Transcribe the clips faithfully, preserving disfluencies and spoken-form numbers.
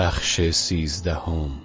بخش سیزدهم.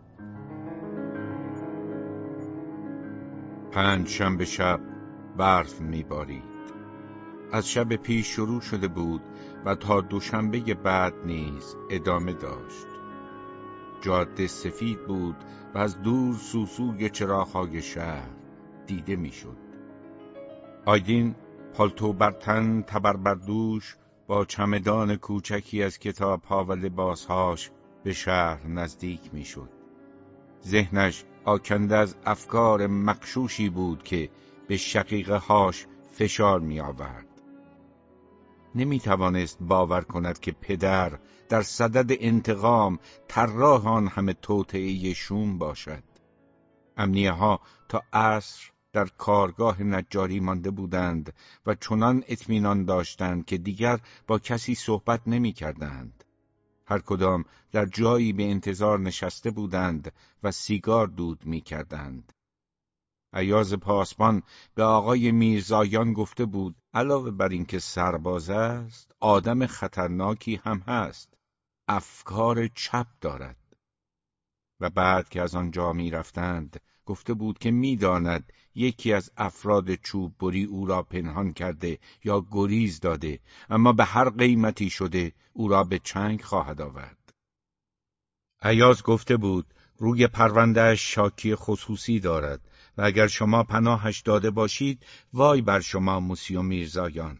پنج شنبه شب برف میبارید. از شب پیش شروع شده بود و تا دوشنبه بعد نیز ادامه داشت. جاده سفید بود و از دور سوسوی چراغ‌های شهر دیده میشد. آیدین پالتو بر تن، تبر بر دوش، با چمدان کوچکی از کتاب‌ها و لباسهاش به شهر نزدیک میشد. ذهنش آکنده از افکار مغشوشی بود که به شقیقه هاش فشار می آورد. نمی توانست باور کند که پدر در صدد انتقام طراح آن همه توطئه شوم باشد. امنیه ها تا عصر در کارگاه نجاری مانده بودند و چنان اطمینان داشتند که دیگر با کسی صحبت نمی کردند. هر کدام در جایی به انتظار نشسته بودند و سیگار دود می کردند. ایاز پاسبان به آقای میرزایان گفته بود علاوه بر این که سرباز است، آدم خطرناکی هم هست. افکار چپ دارد. و بعد که از آنجا می رفتند گفته بود که می داند یکی از افراد چوب بری او را پنهان کرده یا گریز داده، اما به هر قیمتی شده او را به چنگ خواهد آورد. ایاز گفته بود روی پروندهش شاکی خصوصی دارد و اگر شما پناهش داده باشید وای بر شما موسیو میرزایان.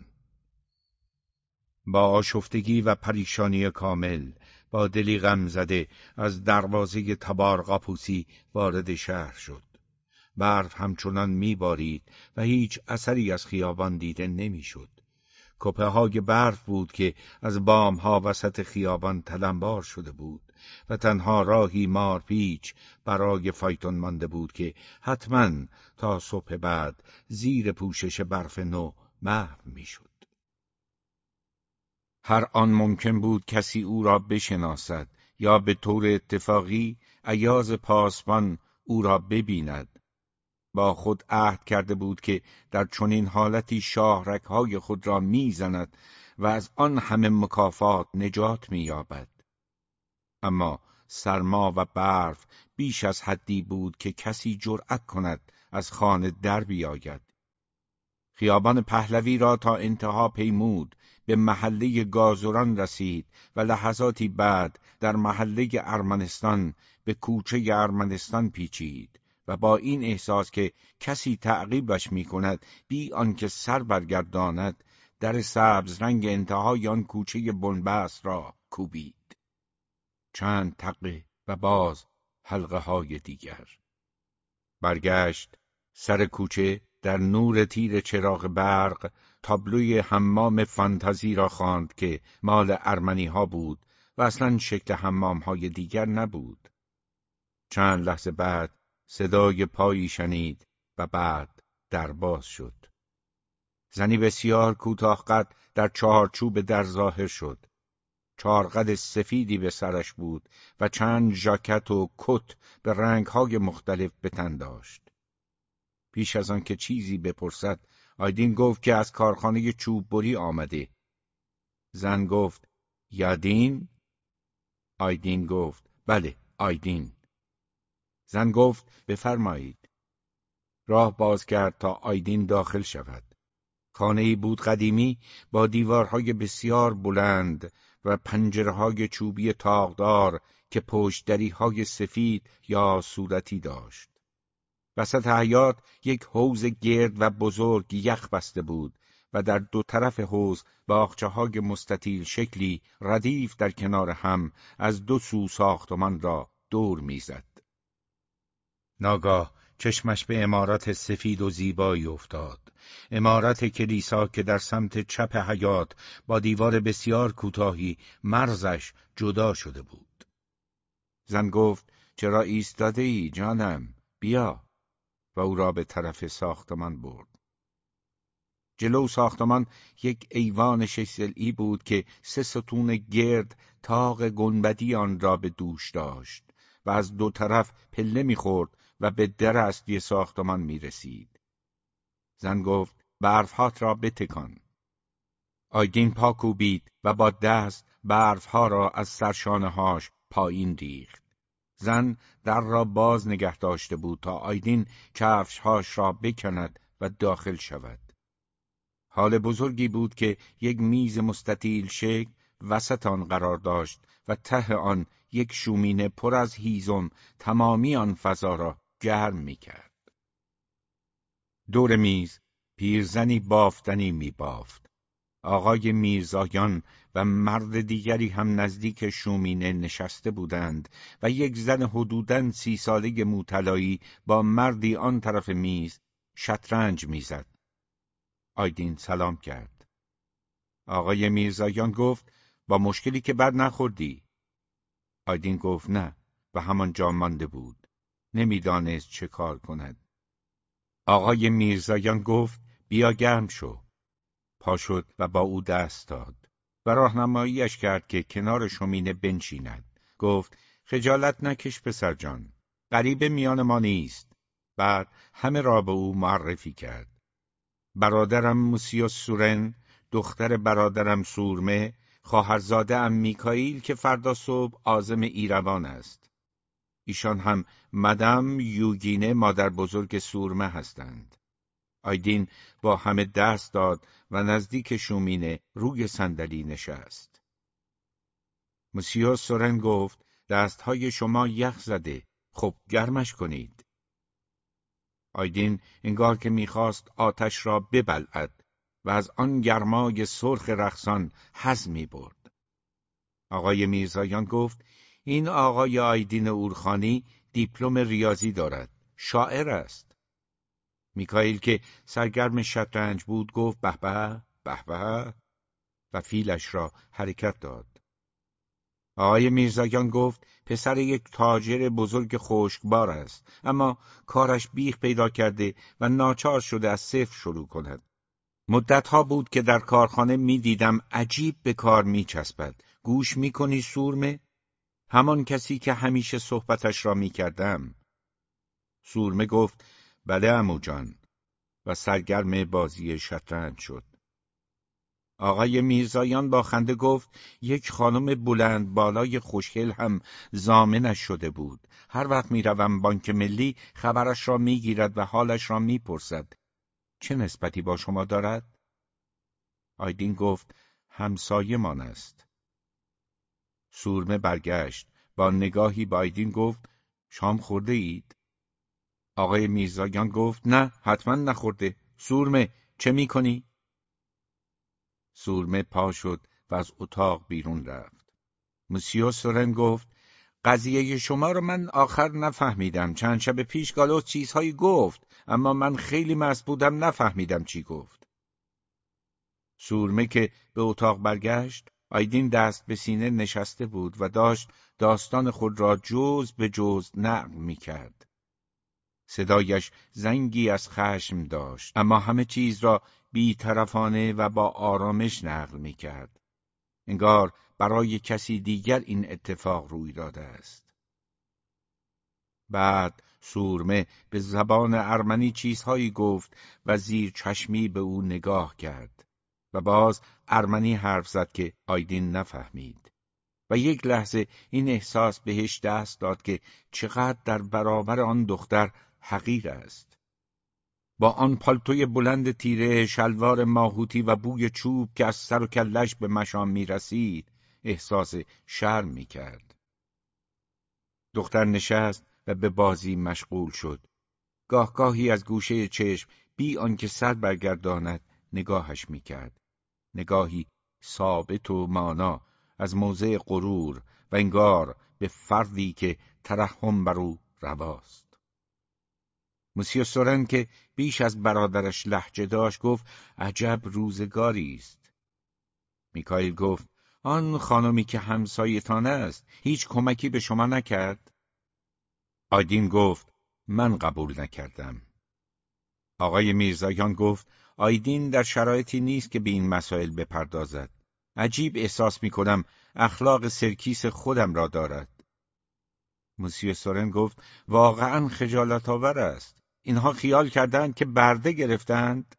با آشفتگی و پریشانی کامل، با دلی غم زده از دروازه تبار قاپوسی وارد شهر شد. برف همچنان میبارید و هیچ اثری از خیابان دیده نمیشد. کپه های برف بود که از بام ها وسط خیابان تلمبار شده بود و تنها راهی مارپیچ برای فایتون مانده بود که حتما تا صبح بعد زیر پوشش برف نو محو میشد. هر آن ممکن بود کسی او را بشناسد یا به طور اتفاقی ایاز پاسبان او را ببیند. با خود عهد کرده بود که در چنین حالتی شاهرگ‌های خود را میزند و از آن همه مکافات نجات می‌یابد. اما سرما و برف بیش از حدی بود که کسی جرأت کند از خانه در بیاید. خیابان پهلوی را تا انتها پیمود، به محله گازران رسید و لحظاتی بعد در محله ارمنستان به کوچه ارمنستان پیچید و با این احساس که کسی تعقیبش می کند بی آنکه سر برگرداند، در سبز رنگ انتهای آن کوچه بنبست را کوبید. چند تقه و باز حلقه های دیگر. برگشت. سر کوچه در نور تیر چراغ برق تابلوی حمام فانتزی را خواند که مال ارمنی ها بود و اصلا شکل حمام های دیگر نبود. چند لحظه بعد صدای پایی شنید و بعد در باز شد. زنی بسیار کوتاه قد در چهارچوب در ظاهر شد. چارقد سفیدی به سرش بود و چند ژاکت و کت به رنگ‌های مختلف به تن داشت. پیش از آن که چیزی بپرسد، آیدین گفت که از کارخانه چوب بری آمده. زن گفت یادین؟ آیدین گفت بله، آیدین. زن گفت بفرمایید. راه باز کرد تا آیدین داخل شود. خانه‌ای بود قدیمی با دیوارهای بسیار بلند و پنجره‌های چوبی تاقدار که پشت‌دری‌های سفید یا صورتی داشت. وسط حیاط یک حوض گرد و بزرگ یخ بسته بود و در دو طرف حوض باغچه‌های مستطیل شکلی ردیف در کنار هم از دو سو ساختمان را دور می‌زد. ناگاه چشمش به عمارت سفید و زیبایی افتاد. عمارت کلیسا که در سمت چپ حیاط با دیوار بسیار کوتاهی مرزش جدا شده بود. زن گفت چرا ایستاده ای جانم؟ بیا. و او را به طرف ساختمان برد. جلو ساختمان یک ایوان شش ضلعی بود که سه ستون گرد طاق گنبدی آن را به دوش داشت و از دو طرف پله می‌خورد و به در اصلی ساختمان می‌رسید. زن گفت برف‌هات را بتکان. آیدین پا کوبید و با دست برف‌ها را از سرشانه‌هاش پایین ریخت. زن در را باز نگه داشته بود تا آیدین کفشهاش را بکند و داخل شود. حال بزرگی بود که یک میز مستطیل شکل وسط آن قرار داشت و ته آن یک شومینه پر از هیزم تمامی آن فضا را گرم می کرد. دور میز پیرزنی بافتنی می بافت. آقای میرزایان و مرد دیگری هم نزدیک شومینه نشسته بودند و یک زن حدوداً سی ساله موطلایی با مردی آن طرف میز شطرنج میزد. آیدین سلام کرد. آقای میرزایان گفت با مشکلی که بر نخوردی؟ آیدین گفت نه و همان جا مانده بود. نمیدانست چه کار کند. آقای میرزایان گفت بیا گرم شو. پا شد و با او دست داد و راهنماییش کرد که کنار شومینه بنشیند. گفت خجالت نکش پسر جان، غریبه میان ما نیست. بعد همه را به او معرفی کرد. برادرم موسیو سورن، دختر برادرم سورمه، خواهرزاده ام میکائیل که فردا صبح عازم ایروان است. ایشان هم مدام یوگینه مادر بزرگ سورمه هستند. آیدین با همه دست داد و نزدیک شومینه روی صندلی نشست. موسیو سورن گفت دستهای شما یخ زده، خب گرمش کنید. آیدین انگار که میخواست آتش را ببلعد و از آن گرمای سرخ رقصان حظ میبرد. آقای میرزایان گفت این آقای آیدین اورخانی دیپلم ریاضی دارد، شاعر است. میکائیل که سرگرم شطرنج بود گفت به به به به و فیلش را حرکت داد. آقای میرزایان گفت پسر یک تاجر بزرگ خشکبار است، اما کارش بیخ پیدا کرده و ناچار شده از صفر شروع کند. مدتها بود که در کارخانه می دیدم عجیب به کار می چسبد. گوش می کنی سورمه؟ همان کسی که همیشه صحبتش را می کردم. سورمه گفت بله عمو جان و سرگرم بازی شطرنج شد. آقای میرزایان با خنده گفت یک خانم بلند بالای خوشگل هم ضامنش شده بود. هر وقت می روم بانک ملی خبرش را می گیرد و حالش را می پرسد. چه نسبتی با شما دارد؟ آیدین گفت همسایه مان است. سورمه برگشت با نگاهی با آیدین گفت شام خورده اید؟ آقای میرزایان گفت نه حتما نخورده. سورمه چه می کنی؟ سورمه پا شد و از اتاق بیرون رفت. موسیو سورن گفت قضیه شما رو من آخر نفهمیدم. چند شب پیش گالوس چیزهایی گفت اما من خیلی مست بودم نفهمیدم چی گفت. سورمه که به اتاق برگشت، آیدین دست به سینه نشسته بود و داشت داستان خود را جز به جز نقل می کرد. صدایش زنگی از خشم داشت اما همه چیز را بی‌طرفانه و با آرامش نقل می کرد. انگار برای کسی دیگر این اتفاق روی داده است. بعد سورمه به زبان ارمنی چیزهایی گفت و زیر چشمی به او نگاه کرد و باز ارمنی حرف زد که آیدین نفهمید و یک لحظه این احساس بهش دست داد که چقدر در برابر آن دختر حقیر است. با آن پالتوی بلند تیره، شلوار ماهوتی و بوی چوب که از سر و کلش به مشام می رسید، احساس شرم می کرد. دختر نشست و به بازی مشغول شد. گاهگاهی از گوشه چشم بی آنکه سر برگرداند نگاهش می کرد. نگاهی ثابت و مانا از موضع غرور و انگار به فردی که ترحم بر او رواست. موسیو سورن که بیش از برادرش لهجه داشت گفت عجب روزگاری است. میکائیل گفت آن خانمی که همسایتان است هیچ کمکی به شما نکرد؟ آیدین گفت من قبول نکردم. آقای میرزایان گفت آیدین در شرایطی نیست که به این مسائل بپردازد. عجیب احساس میکنم اخلاق سرکیس خودم را دارد. موسیو سورن گفت واقعا خجالت آور است. اینها خیال کردند که برده گرفتند؟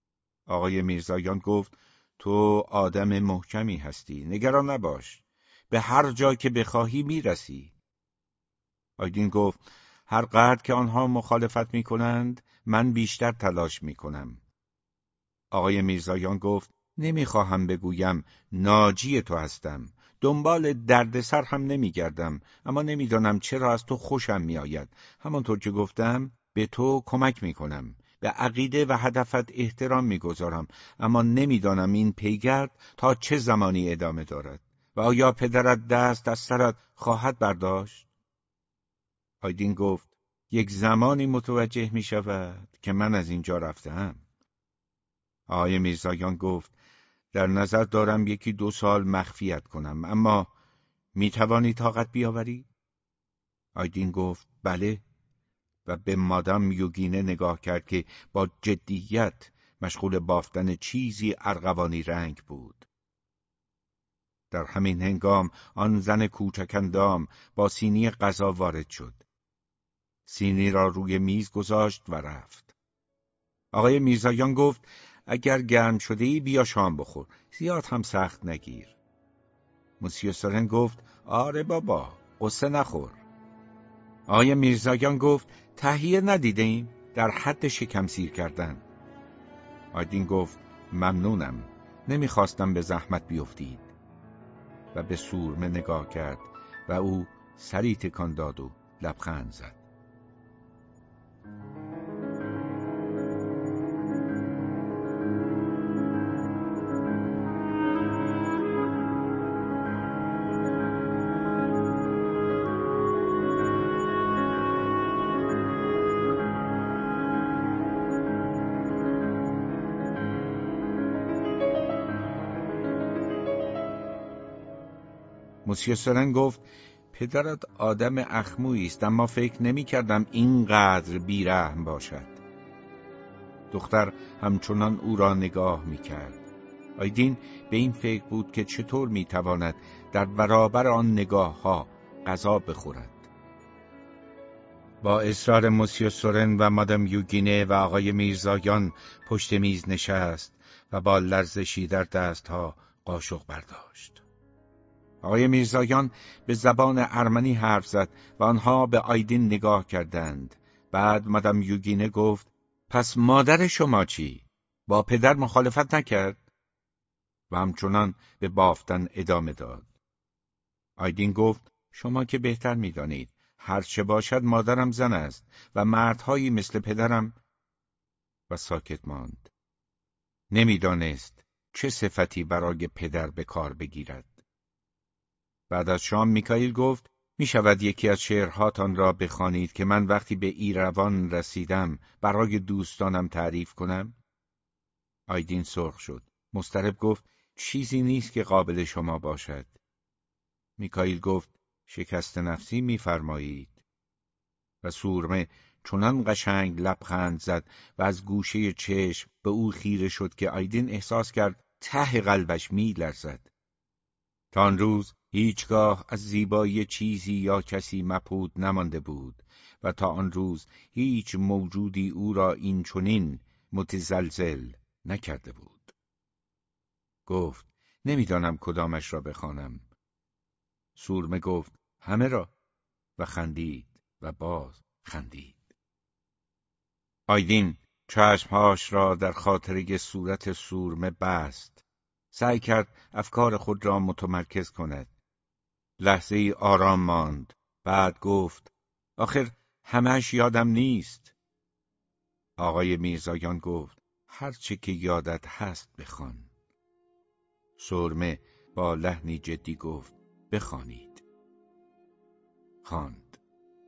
آقای میرزایان گفت تو آدم محکمی هستی، نگران نباش. به هر جا که بخواهی میرسی. آیدین گفت هر قدر که آنها مخالفت میکنند من بیشتر تلاش میکنم. آقای میرزایان گفت نمیخواهم بگویم ناجی تو هستم، دنبال دردسر هم نمیگردم، اما نمیدانم چرا از تو خوشم میآید. همانطور که گفتم به تو کمک میکنم، به عقیده و هدفت احترام میگذارم، اما نمیدانم این پیگرد تا چه زمانی ادامه دارد و آیا پدرت دست از سرت خواهد برداشت؟ آیدین گفت یک زمانی متوجه می شود که من از اینجا رفتم. آقای میرزایان گفت در نظر دارم یکی دو سال مخفیت کنم، اما می توانی طاقت بیاوری؟ آیدین گفت بله، و به مادام یوگینه نگاه کرد که با جدیت مشغول بافتن چیزی ارغوانی رنگ بود. در همین هنگام آن زن کوچک اندام با سینی غذا وارد شد. سینی را روی میز گذاشت و رفت. آقای میرزایان گفت اگر گرم شده ای بیا شام بخور، زیاد هم سخت نگیر. مسیو سورن گفت آره بابا، قصه نخور. آقای میرزایان گفت تهیه ندیده ایم، در حد شکم سیر کردن. آیدین گفت ممنونم، نمیخواستم به زحمت بیفتید. و به سورمه نگاه کرد و او سری تکان داد و لبخند زد. مسیو سورن گفت پدرت آدم اخمویی است، اما فکر نمی کردم اینقدر بیرحم باشد. دختر همچنان او را نگاه می کرد. آیدین به این فکر بود که چطور می تواند در برابر آن نگاه ها غذا بخورد. با اصرار مسیو سورن و مادام یوگینه و آقای میرزایان پشت میز نشست و با لرزشی در دستها قاشق برداشت. آقای میرزایان به زبان ارمنی حرف زد و آنها به آیدین نگاه کردند. بعد مادام یوگینه گفت پس مادر شما چی؟ با پدر مخالفت نکرد؟ و همچنان به بافتن ادامه داد. آیدین گفت شما که بهتر می‌دانید، هر چه باشد مادرم زن است و مردهایی مثل پدرم. و ساکت ماند. نمی‌دانست چه صفتی برای پدر به کار بگیرد. بعد از شام میکائیل گفت می شود یکی از شعرهاتان را بخوانید که من وقتی به ایروان رسیدم برای دوستانم تعریف کنم؟ آیدین سرخ شد. مضطرب گفت چیزی نیست که قابل شما باشد. میکائیل گفت شکست نفسی میفرمایید. و سورمه چنان قشنگ لبخند زد و از گوشه چشم به او خیره شد که آیدین احساس کرد ته قلبش میلرزد. تا آن روز هیچگاه از زیبایی چیزی یا کسی مبهوت نمانده بود و تا آن روز هیچ موجودی او را این چنین متزلزل نکرده بود. گفت نمیدانم کدامش را بخوانم. سورمه گفت همه را و خندید و باز خندید. آیدین چشمهاش را در خاطره صورت سورمه بست. سعی کرد افکار خود را متمرکز کند. لحظه ای آرام ماند. بعد گفت آخر همه‌اش یادم نیست. آقای میرزایان گفت هر چه که یادت هست بخوان. سورمه با لحنی جدی گفت بخوانید. خواند.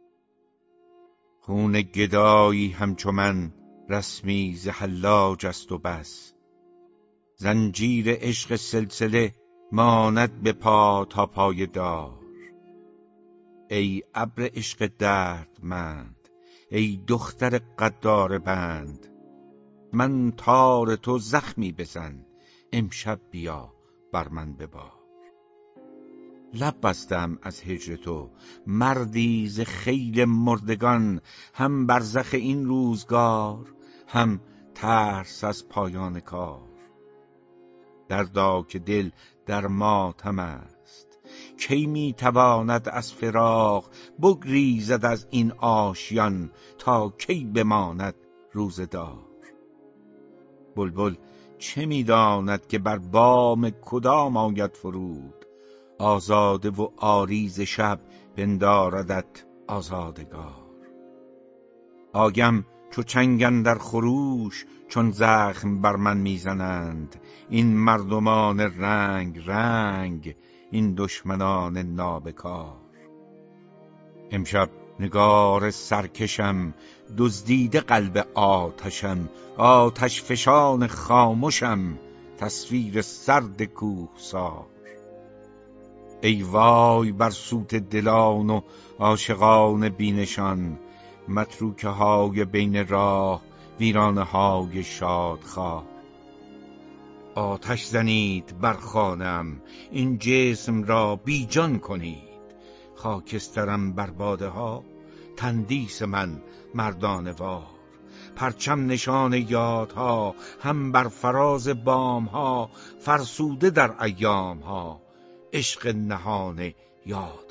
خون گدایی همچو من رسمی ز حلاج است و بس. زنجیر عشق سلسله ماند به پا تا پای دار. ای ابر عشق دردمند، ای دختر غدار بند، من تار تو زخمی بزن، امشب بیا بر من ببار. لب بستم از هجر تو مردی ز خیل مردگان، هم برزخ این روزگار هم ترس از پایان کار. دردا که دل در ماتم است، کی می تواند از فراق بگریزد از این آشیان، تا کی بماند روزگار. بلبل چه می داند که بر بام کدام آید فرود، آزاده و آریز شب پنداردت آزادگار. آگم چو چنگ اندر خروش چون زخم بر من میزنند، این مردمان رنگ رنگ این دشمنان نابکار. امشب نگار سرکشم دزدیده قلب آتشم، آتش فشان خاموشم تصویر سرد کوهسار. ای وای بر سوت دلان و عاشقان بینشان، متروکه های بین راه ویرانه های شادخواه. آتش زنید بر خانم این جسم را بی جان کنید، خاکسترم بر باده ها تندیس من مردانه وار. پرچم نشان یادها هم بر فراز بام ها، فرسوده در ایام ها عشق نهان یادگار.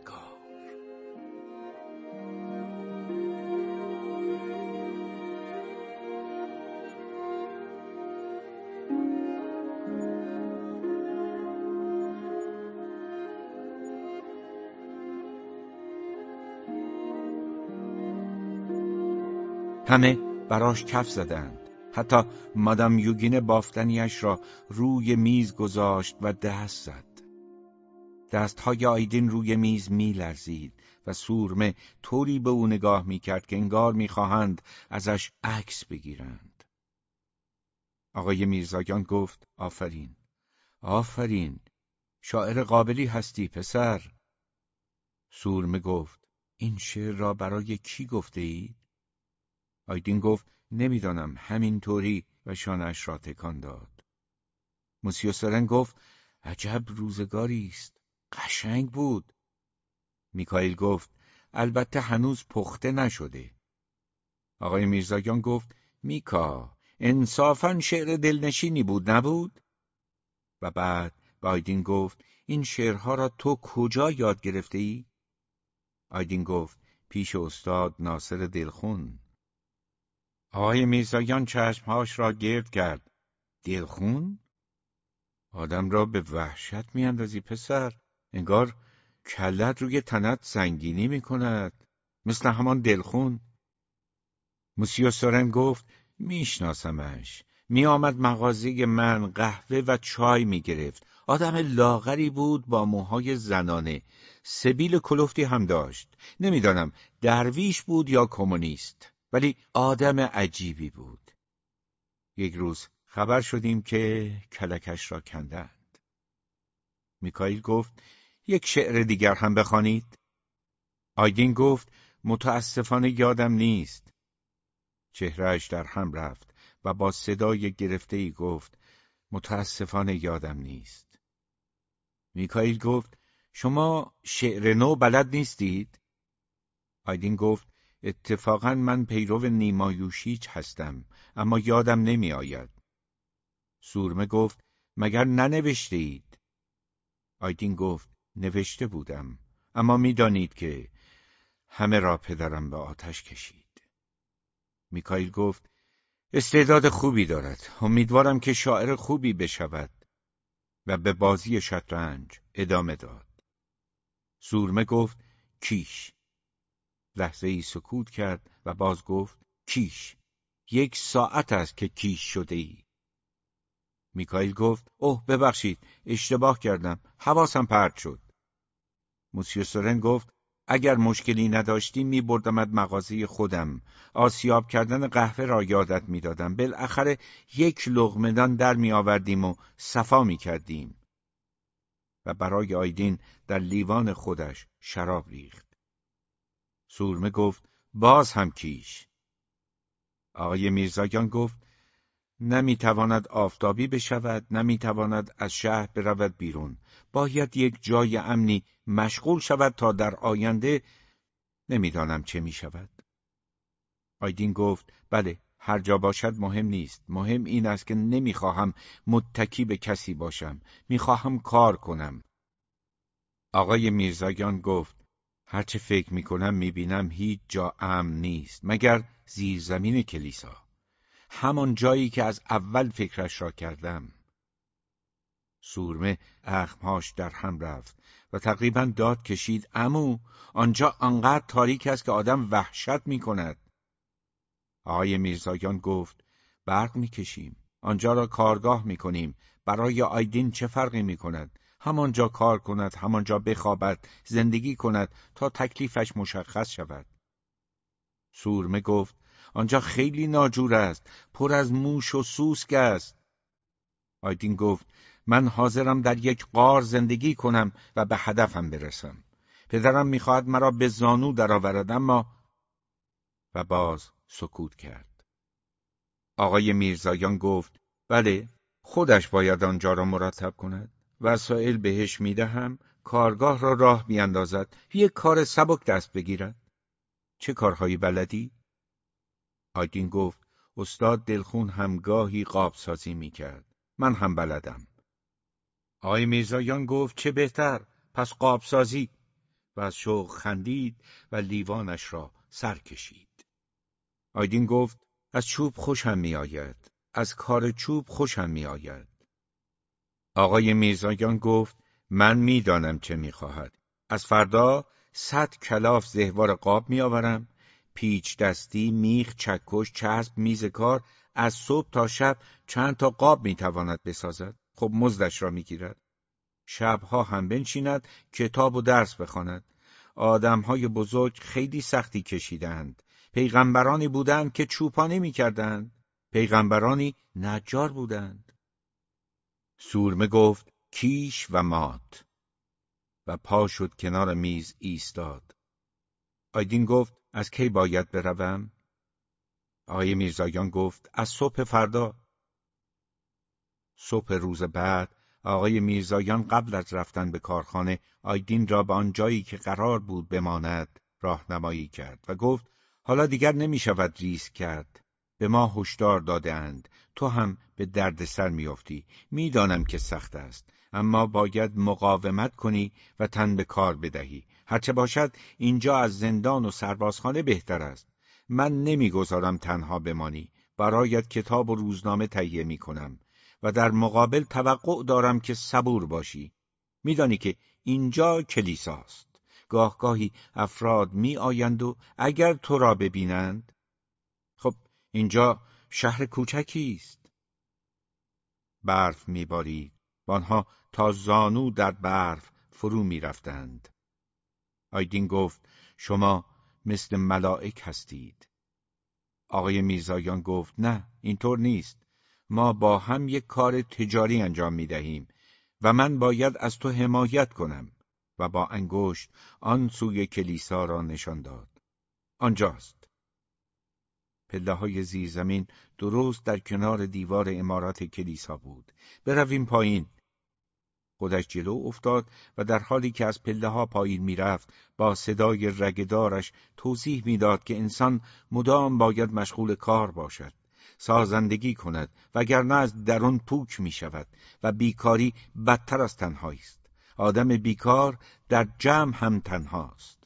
همه براش کف زدند. حتی مادام یوگین بافتنیش را روی میز گذاشت و دست زد. دستهای آیدین روی میز می لرزید و سورمه طوری به او نگاه می کرد که انگار می خواهند ازش عکس بگیرند. آقای میرزایان گفت آفرین، آفرین، شاعر قابلی هستی پسر. سورمه گفت این شعر را برای کی گفته ای؟ آیدین گفت نمیدانم، همین طوری، و شانه‌اش را تکان داد. موسیو سرن گفت عجب روزگاری است، قشنگ بود. میکائیل گفت البته هنوز پخته نشده. آقای میرزایان گفت میکا، انصافاً شعر دلنشینی بود نبود؟ و بعد به آیدین گفت این شعرها را تو کجا یاد گرفته ای؟ آیدین گفت پیش استاد ناصر دلخون. آقای میرزایان چشمهاش را گرد کرد. دلخون؟ آدم را به وحشت میاندازی پسر. انگار کلت روی تنت سنگینی میکند، مثل همان دلخون. موسیو سورن گفت میشناسمش، میآمد مغازه من قهوه و چای میگرفت. آدم لاغری بود با موهای زنانه، سبیل کلفتی هم داشت. نمیدانم درویش بود یا کمونیست، ولی آدم عجیبی بود. یک روز خبر شدیم که کلکش را کندند. میکائیل گفت یک شعر دیگر هم بخوانید. آیدین گفت متاسفانه یادم نیست. چهرهش در هم رفت و با صدای گرفته‌ای گفت متاسفانه یادم نیست. میکائیل گفت شما شعر نو بلد نیستید؟ آیدین گفت اتفاقاً من پیرو نیما یوشیچ هستم، اما یادم نمی آید. سورمه گفت مگر ننوشته اید؟ آیدین گفت نوشته بودم، اما می دانید که همه را پدرم به آتش کشید. میکائیل گفت استعداد خوبی دارد، امیدوارم که شاعر خوبی بشود، و به بازی شطرنج ادامه داد. سورمه گفت کیش. لحظه ای سکوت کرد و باز گفت کیش. یک ساعت است که کیش شده ای. میکائیل گفت اوه ببخشید، اشتباه کردم، حواسم پرت شد. موسیو سورن گفت اگر مشکلی نداشتی می بردمت مغازه خودم، آسیاب کردن قهوه را یادت می دادم، بالاخره یک لقمه نان در می آوردیم و صفا می کردیم. و برای آیدین در لیوان خودش شراب ریخت. سورمه گفت باز هم کیش. آقای میرزایان گفت نمیتواند آفتابی بشود، نمیتواند از شهر برود بیرون. باید یک جای امنی مشغول شود تا در آینده نمیدانم چه میشود. آیدین گفت بله، هر جا باشد مهم نیست. مهم این است که نمیخواهم متکی به کسی باشم. میخواهم کار کنم. آقای میرزایان گفت هرچه فکر میکنم میبینم هیچ جا امن نیست مگر زیرزمین کلیسا، همان جایی که از اول فکرش را کردم. سورمه اخمهاش در هم رفت و تقریبا داد کشید عمو آنجا انقدر تاریک است که آدم وحشت میکند. آقای میرزایان گفت برق میکشیم، آنجا را کارگاه میکنیم، برای آیدین چه فرقی میکند؟ همانجا کار کند، همانجا بخوابد، زندگی کند تا تکلیفش مشخص شود. سورمه گفت آنجا خیلی ناجور است، پر از موش و سوسک است. آیدین گفت من حاضرم در یک غار زندگی کنم و به هدفم برسم. پدرم میخواهد مرا به زانو درآورد اما... و باز سکوت کرد. آقای میرزایان گفت بله، خودش باید آنجا را مرتب کند. وسایل بهش میدهم، کارگاه را راه بیاندازد، یک کار سبک دست بگیرد. چه کارهایی بلدی؟ آیدین گفت استاد دلخون هم گاهی قاب سازی میکرد. من هم بلدم. آقای میرزایان گفت چه بهتر، پس قاب سازی. و از شوق خندید و لیوانش را سر کشید. آیدین گفت از چوب خوشم میآید، از کار چوب خوشم میآید. آقای میرزایان گفت من میدانم چه میخواهد. از فردا صد کلاف زهوار قاب میآورم، پیچ دستی، میخ، چکش، چسب، میز کار. از صبح تا شب چند تا قاب میتواند بسازد. خب مزدش را میگیرد. شبها هم بنشیند کتاب و درس بخواند. آدمهای بزرگ خیلی سختی کشیدند. پیغمبرانی بودند که چوپانی میکردند. پیغمبرانی نجار بودند. سورمه گفت کیش و مات و پا شد کنار میز ایستاد. آیدین گفت از کی باید بروم؟ آقای میرزایان گفت از صبح فردا. صبح روز بعد آقای میرزایان قبل از رفتن به کارخانه آیدین را به آن جایی که قرار بود بماند راهنمایی کرد و گفت حالا دیگر نمی شود ریسک کرد. به ما هشدار داده‌اند تو هم به دردسر میافتی. میدانم که سخت است اما باید مقاومت کنی و تن به کار بدهی. هرچه باشد اینجا از زندان و سربازخانه بهتر است. من نمیگذارم تنها بمانی. برایت کتاب و روزنامه تهیه میکنم و در مقابل توقع دارم که صبور باشی. میدانی که اینجا کلیساست. گاه گاهی افراد می آیند و اگر تو را ببینند، خب اینجا شهر کوچکی است. برف میبارید و آنها تا زانو در برف فرو میرفتند. آیدین گفت شما مثل ملائک هستید. آقای میرزایان گفت نه اینطور نیست. ما با هم یک کار تجاری انجام میدهیم و من باید از تو حمایت کنم. و با انگشت آن سوی کلیسا را نشان داد. آنجاست. پله‌های زیرزمین درست در کنار دیوار عمارت کلیسا بود. برویم پایین. خودش جلو افتاد و در حالی که از پله‌ها پایین میرفت با صدای رگدارش توضیح میداد که انسان مدام باید مشغول کار باشد، سازندگی کند، وگرنه از درون پوک می شود و بیکاری بدتر از تنهایی است. آدم بیکار در جمع هم تنهاست.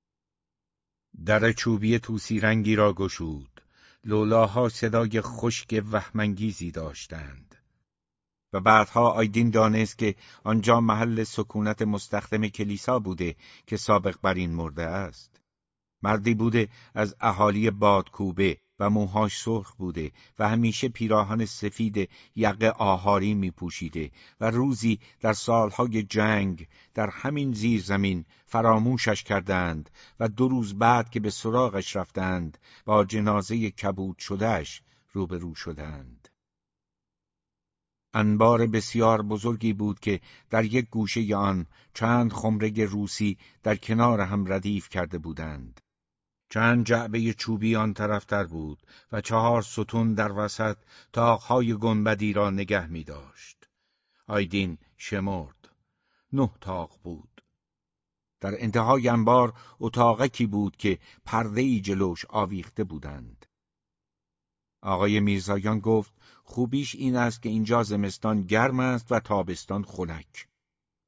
در چوبی طوسی رنگی را گشود. لولاها صدای خشک وهم‌انگیزی داشتند. و بعدها آیدین دانست که آنجا محل سکونت مستخدم کلیسا بوده که سابق بر این مرده است. مردی بوده از اهالی بادکوبه و موهاش سرخ بوده و همیشه پیراهن سفید یقه آهاری می پوشیده و روزی در سالهای جنگ در همین زیر زمین فراموشش کردند و دو روز بعد که به سراغش رفتند با جنازه کبود شدهش روبرو شدند. انبار بسیار بزرگی بود که در یک گوشه آن چند خمره روسی در کنار هم ردیف کرده بودند. چند جعبه چوبی آن طرفتر بود و چهار ستون در وسط طاقهای گنبدی را نگه می داشت. آیدین شمرد. نه طاق بود. در انتهای انبار اتاقکی بود که پرده‌ای جلوش آویخته بودند. آقای میرزایان گفت خوبیش این است که اینجا زمستان گرم است و تابستان خنک.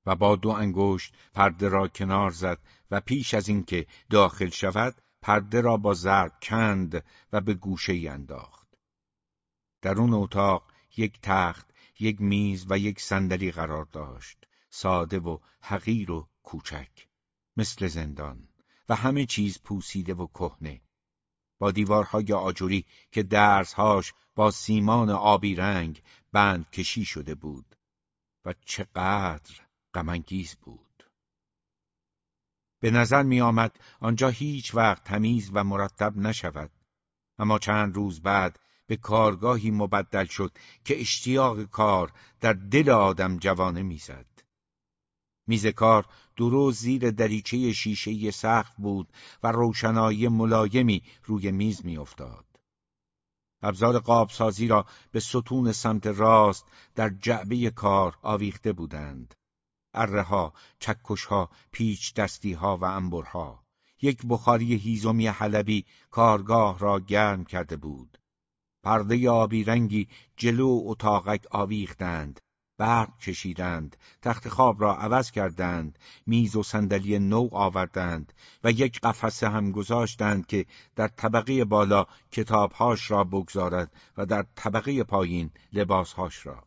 و با دو انگشت پرده را کنار زد و پیش از اینکه داخل شود پرده را با ضرب کند و به گوشه‌ای انداخت. درون اتاق یک تخت، یک میز و یک صندلی قرار داشت، ساده و حقیر و کوچک، مثل زندان، و همه چیز پوسیده و کهنه، با دیوارهای آجوری که درزهاش با سیمان آبی رنگ بند کشی شده بود و چقدر غم‌انگیز بود. به نظر می آمد آنجا هیچ وقت تمیز و مرتب نشود، اما چند روز بعد به کارگاهی مبدل شد که اشتیاق کار در دل آدم جوانه میزد. میز کار درو زیر دریچه شیشه‌ای سقف بود و روشنایی ملایمی روی میز میافتاد. ابزار قابسازی را به ستون سمت راست در جعبه کار آویخته بودند. اره‌ها، چکش‌ها، پیچ دستی‌ها و انبرها. یک بخاری هیزمی حلبی کارگاه را گرم کرده بود. پرده آبی رنگی جلو اتاقک آویختند، برق کشیدند، تخت خواب را عوض کردند، میز و صندلی نو آوردند و یک قفسه هم گذاشتند که در طبقه بالا کتابهاش را بگذارد و در طبقه پایین لباسهاش را.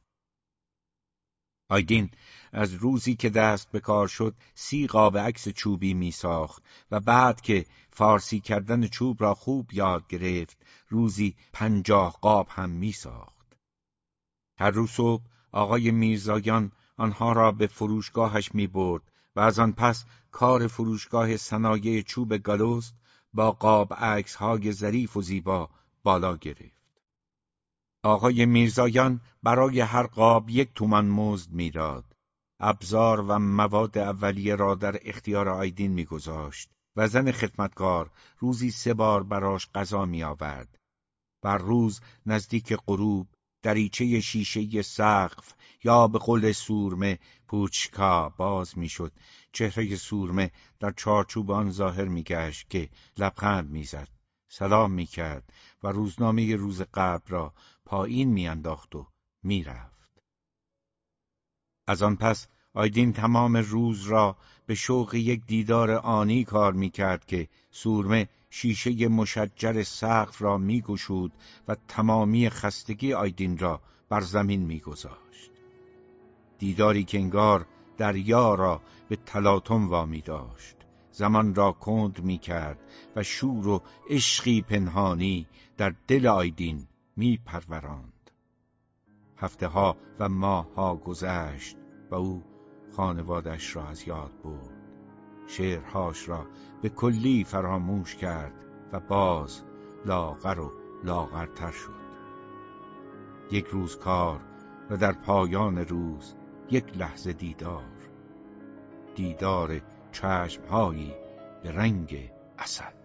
آیدین از روزی که دست به کار شد سی قاب عکس چوبی می ساخت و بعد که فارسی کردن چوب را خوب یاد گرفت روزی پنجاه قاب هم می ساخت. هر روز صبح آقای میرزایان آنها را به فروشگاهش می برد و از آن پس کار فروشگاه صنایع چوب گالوست با قاب عکس های ظریف و زیبا بالا گرفت. آقای میرزایان برای هر قاب یک تومان مزد میداد. ابزار و مواد اولیه را در اختیار آیدین میگذاشت و زن خدمتکار روزی سه بار براش غذا می آورد. بر روز نزدیک غروب دریچه شیشه‌ای سقف یا به قول سورمه پوچکا باز میشد. چهره سورمه در چارچوب آن ظاهر میگشت که لبخند میزد، سلام میکرد و روزنامه روز قبل را پایین میانداخت و میرفت. از آن پس آیدین تمام روز را به شوق یک دیدار آنی کار میکرد که سورمه شیشه مشجر سقف را میگشود و تمامی خستگی آیدین را بر زمین میگذاشت. دیداری که انگار دریا را به تلاطم وامی داشت، زمان را کند میکرد و شور و عشقی پنهانی در دل آیدین میپروراند. هفته ها و ماه ها گذشت و او خانوادش را از یاد برد. شعرهاش را به کلی فراموش کرد و باز لاغر و لاغرتر شد. یک روز کار و در پایان روز یک لحظه دیدار. دیدار چشمهایی به رنگ عسل.